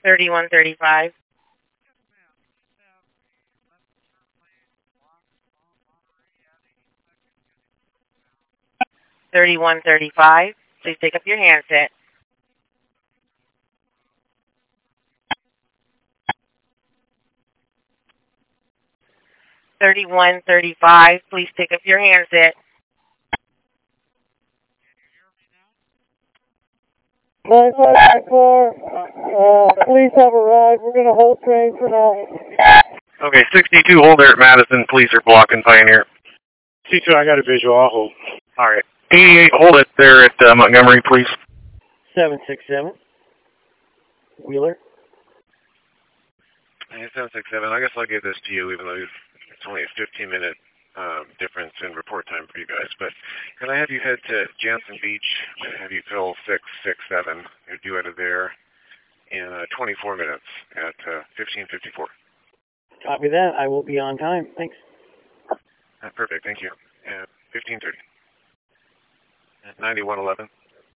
3135. 3135. Please take up your handset. 3135. Please pick up your handset. Please have a ride. We're going to hold train for now. Okay, 62 hold there at Madison. Police are blocking Pioneer. 62, I got a visual. I'll hold. All right. 88 hold it there at Montgomery, please. 767. Wheeler. Hey, 767. I guess I'll give this to you, even though it's only a 15-minute difference in report time for you guys. But can I have you head to Jansen Beach? Have you fill 667? You're due out of there in 24 minutes at 15:54. Copy that. I will be on time. Thanks. Perfect. Thank you. At 15:30. At 9111.